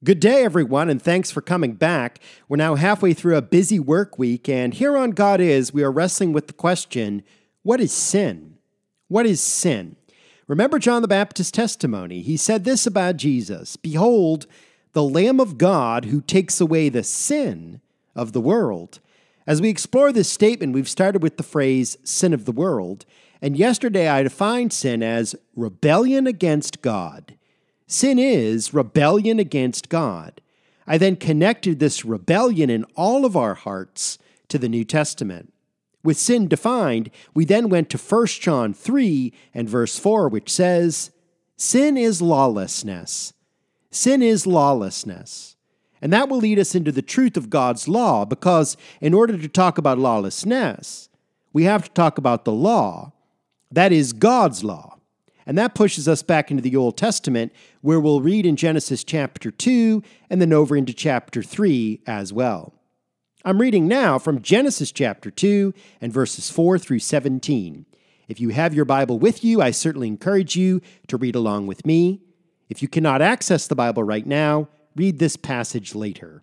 Good day, everyone, and thanks for coming back. We're now halfway through a busy work week, and here on God Is, we are wrestling with the question, what is sin? What is sin? Remember John the Baptist's testimony. He said this about Jesus, "Behold, the Lamb of God who takes away the sin of the world." As we explore this statement, we've started with the phrase, sin of the world, and yesterday I defined sin as rebellion against God. Sin is rebellion against God. I then connected this rebellion in all of our hearts to the New Testament. With sin defined, we then went to 1 John 3 and verse 4, which says, "Sin is lawlessness." Sin is lawlessness. And that will lead us into the truth of God's law, because in order to talk about lawlessness, we have to talk about the law. That is God's law. And that pushes us back into the Old Testament, where we'll read in Genesis chapter 2 and then over into chapter 3 as well. I'm reading now from Genesis chapter 2 and verses 4 through 17. If you have your Bible with you, I certainly encourage you to read along with me. If you cannot access the Bible right now, read this passage later.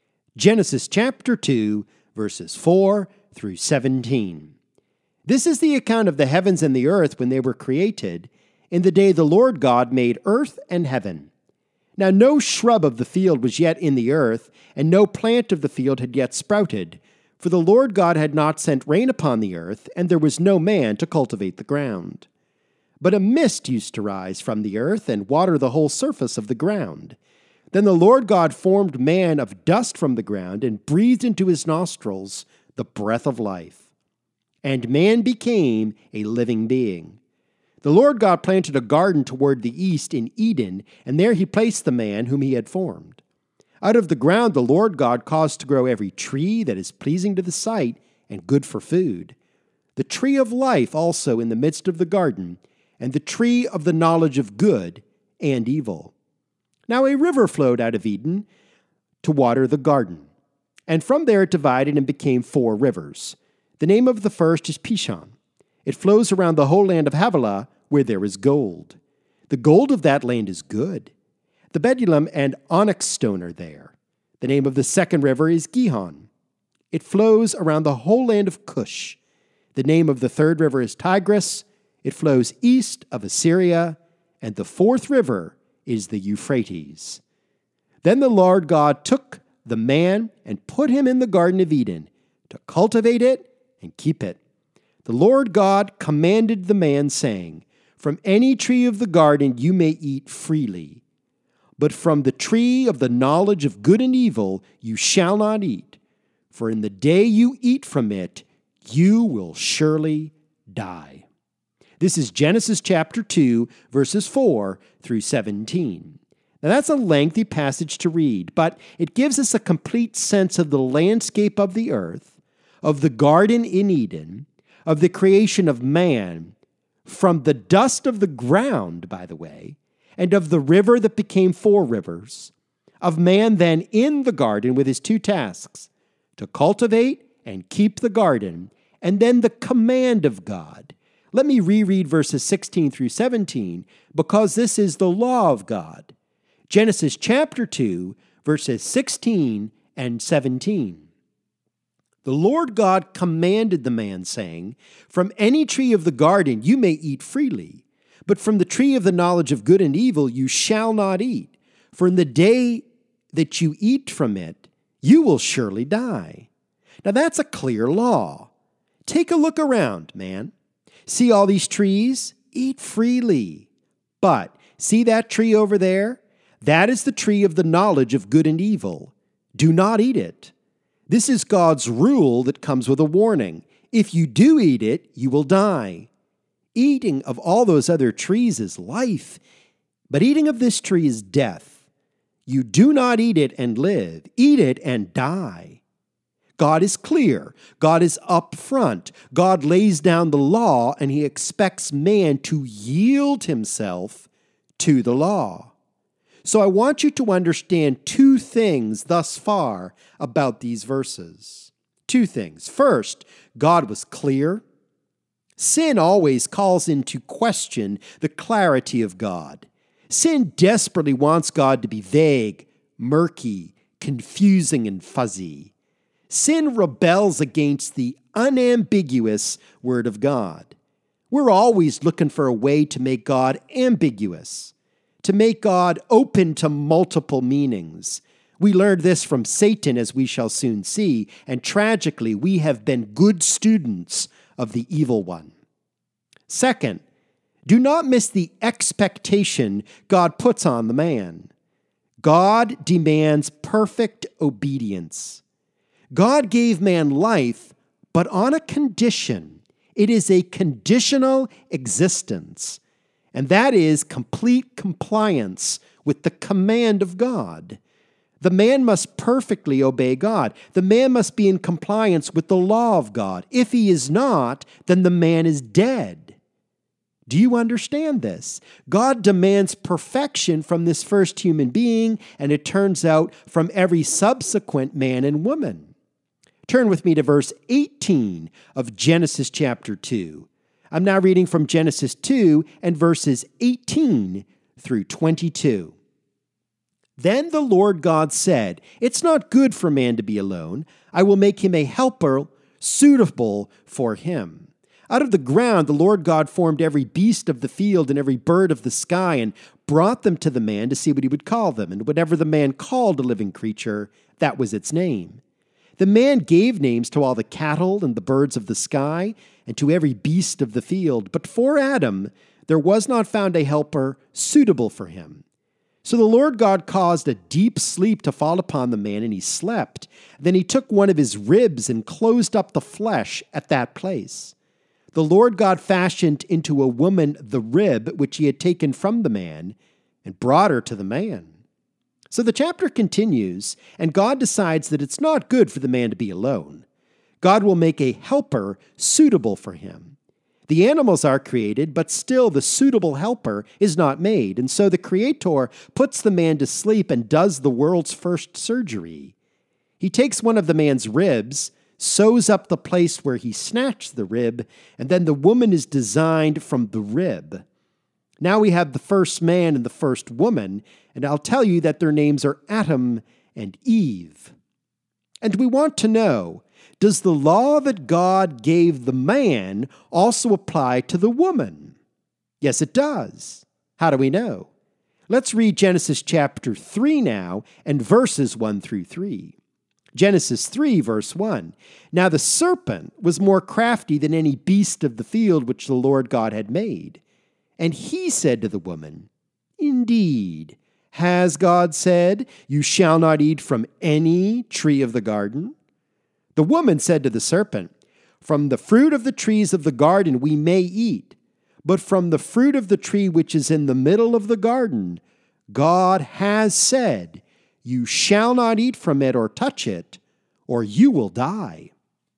Genesis chapter 2, verses 4 through 17. This is the account of the heavens and the earth when they were created, in the day the Lord God made earth and heaven. Now no shrub of the field was yet in the earth, and no plant of the field had yet sprouted, for the Lord God had not sent rain upon the earth, and there was no man to cultivate the ground. But a mist used to rise from the earth and water the whole surface of the ground. Then the Lord God formed man of dust from the ground and breathed into his nostrils the breath of life. And man became a living being. The Lord God planted a garden toward the east in Eden, and there he placed the man whom he had formed. Out of the ground the Lord God caused to grow every tree that is pleasing to the sight and good for food. The tree of life also in the midst of the garden, and the tree of the knowledge of good and evil. Now a river flowed out of Eden to water the garden, and from there it divided and became 4 rivers. The name of the first is Pishon. It flows around the whole land of Havilah, where there is gold. The gold of that land is good. The bdellium and onyx stone are there. The name of the second river is Gihon. It flows around the whole land of Cush. The name of the third river is Tigris. It flows east of Assyria. And the 4th river is the Euphrates. Then the Lord God took the man and put him in the Garden of Eden to cultivate it and keep it. The Lord God commanded the man, saying, "From any tree of the garden you may eat freely, but from the tree of the knowledge of good and evil you shall not eat, for in the day you eat from it, you will surely die." This is Genesis chapter 2, verses 4 through 17. Now that's a lengthy passage to read, but it gives us a complete sense of the landscape of the earth, of the garden in Eden, of the creation of man, from the dust of the ground, by the way, and of the river that became 4 rivers, of man then in the garden with his 2 tasks, to cultivate and keep the garden, and then the command of God. Let me reread verses 16 through 17, because this is the law of God. Genesis chapter 2, verses 16 and 17. The Lord God commanded the man, saying, "From any tree of the garden you may eat freely, but from the tree of the knowledge of good and evil you shall not eat, for in the day that you eat from it, you will surely die." Now that's a clear law. Take a look around, man. See all these trees? Eat freely. But see that tree over there? That is the tree of the knowledge of good and evil. Do not eat it. This is God's rule that comes with a warning. If you do eat it, you will die. Eating of all those other trees is life, but eating of this tree is death. You do not eat it and live. Eat it and die. God is clear. God is upfront. God lays down the law, and he expects man to yield himself to the law. So I want you to understand 2 things thus far about these verses. 2 things. First, God was clear. Sin always calls into question the clarity of God. Sin desperately wants God to be vague murky, confusing, and fuzzy. Sin rebels against the unambiguous Word of God. We're always looking for a way to make God ambiguous, to make God open to multiple meanings. We learned this from Satan, as we shall soon see, and tragically, we have been good students of the evil one. Second, do not miss the expectation God puts on the man. God demands perfect obedience. God gave man life, but on a condition. It is a conditional existence, and that is complete compliance with the command of God. The man must perfectly obey God. The man must be in compliance with the law of God. If he is not, then the man is dead. Do you understand this? God demands perfection from this first human being, and it turns out from every subsequent man and woman. Turn with me to verse 18 of Genesis chapter 2. I'm now reading from Genesis 2 and verses 18 through 22. Then the Lord God said, "It's not good for man to be alone. I will make him a helper suitable for him." Out of the ground the Lord God formed every beast of the field and every bird of the sky and brought them to the man to see what he would call them. And whatever the man called a living creature, that was its name. The man gave names to all the cattle and the birds of the sky and to every beast of the field. But for Adam there was not found a helper suitable for him. So the Lord God caused a deep sleep to fall upon the man, and he slept. Then he took one of his ribs and closed up the flesh at that place. The Lord God fashioned into a woman the rib which he had taken from the man and brought her to the man. So the chapter continues, and God decides that it's not good for the man to be alone. God will make a helper suitable for him. The animals are created, but still the suitable helper is not made. And so the Creator puts the man to sleep and does the world's first surgery. He takes one of the man's ribs, sews up the place where he snatched the rib, and then the woman is designed from the rib. Now we have the first man and the first woman, and I'll tell you that their names are Adam and Eve. And we want to know, does the law that God gave the man also apply to the woman? Yes, it does. How do we know? Let's read Genesis chapter 3 now and verses 1 through 3. Genesis 3, verse 1. Now the serpent was more crafty than any beast of the field which the Lord God had made. And he said to the woman, "Indeed, has God said, 'You shall not eat from any tree of the garden'?" The woman said to the serpent, "From the fruit of the trees of the garden we may eat, but from the fruit of the tree which is in the middle of the garden, God has said, 'You shall not eat from it or touch it, or you will die.'"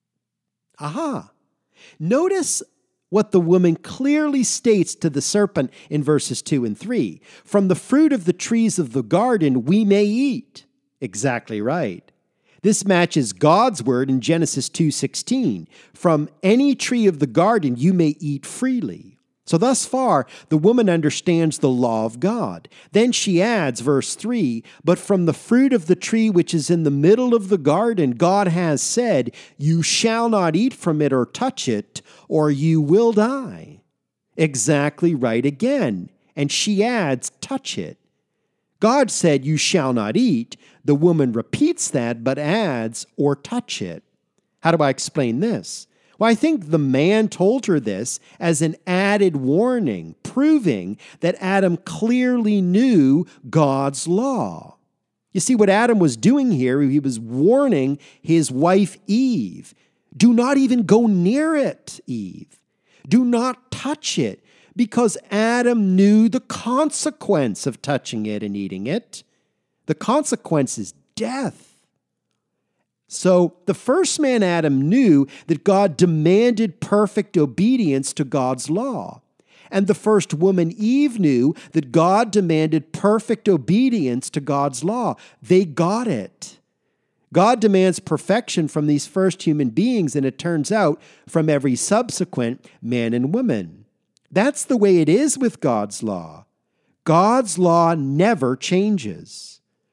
Aha! Notice what the woman clearly states to the serpent in verses 2 and 3. From the fruit of the trees of the garden we may eat. Exactly right. This matches God's word in Genesis 2:16. From any tree of the garden you may eat freely. So thus far, the woman understands the law of God. Then she adds, verse 3, "But from the fruit of the tree which is in the middle of the garden, God has said, 'You shall not eat from it or touch it, or you will die.'" Exactly right again. And she adds, "touch it." God said, "You shall not eat." The woman repeats that, but adds, "or touch it." How do I explain this? Well, I think the man told her this as an added warning, proving that Adam clearly knew God's law. You see, what Adam was doing here, he was warning his wife Eve. Do not even go near it, Eve. Do not touch it, because Adam knew the consequence of touching it and eating it. The consequence is death. So the first man, Adam, knew that God demanded perfect obedience to God's law. And the first woman, Eve, knew that God demanded perfect obedience to God's law. They got it. God demands perfection from these first human beings, and it turns out from every subsequent man and woman. That's the way it is with God's law. God's law never changes.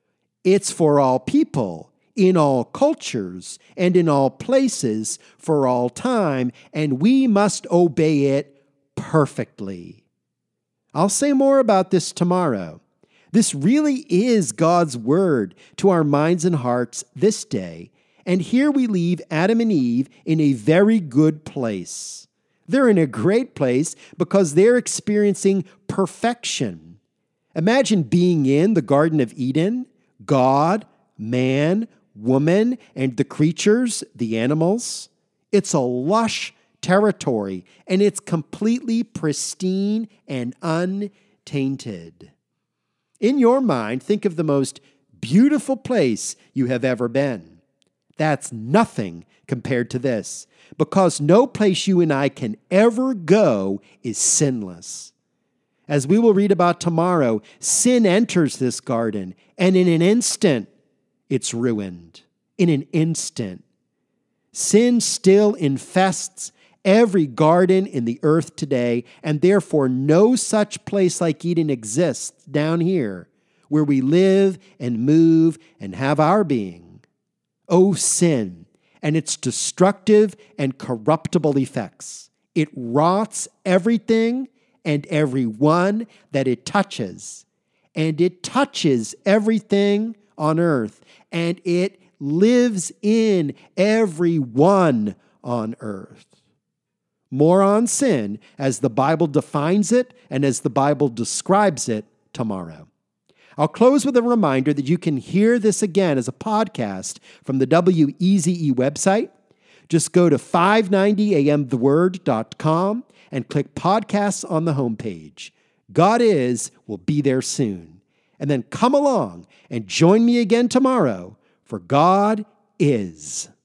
It's for all people, in all cultures, and in all places, for all time, and we must obey it perfectly. I'll say more about this tomorrow. This really is God's word to our minds and hearts this day, and here we leave Adam and Eve in a very good place. They're in a great place because they're experiencing perfection. Imagine being in the Garden of Eden, God, man, woman, and the creatures, the animals. It's a lush territory, and it's completely pristine and untainted. In your mind, think of the most beautiful place you have ever been. That's nothing compared to this, because no place you and I can ever go is sinless. As we will read about tomorrow, sin enters this garden, and in an instant, it's ruined. In an instant. Sin still infests every garden in the earth today, and therefore no such place like Eden exists down here, where we live and move and have our being. O sin, and its destructive and corruptible effects. It rots everything and everyone that it touches. And it touches everything on earth. And it lives in everyone on earth. More on sin as the Bible defines it and as the Bible describes it tomorrow. I'll close with a reminder that you can hear this again as a podcast from the WEZE website. Just go to 590amtheword.com and click podcasts on the homepage. God Is will be there soon. And then come along and join me again tomorrow, for God is.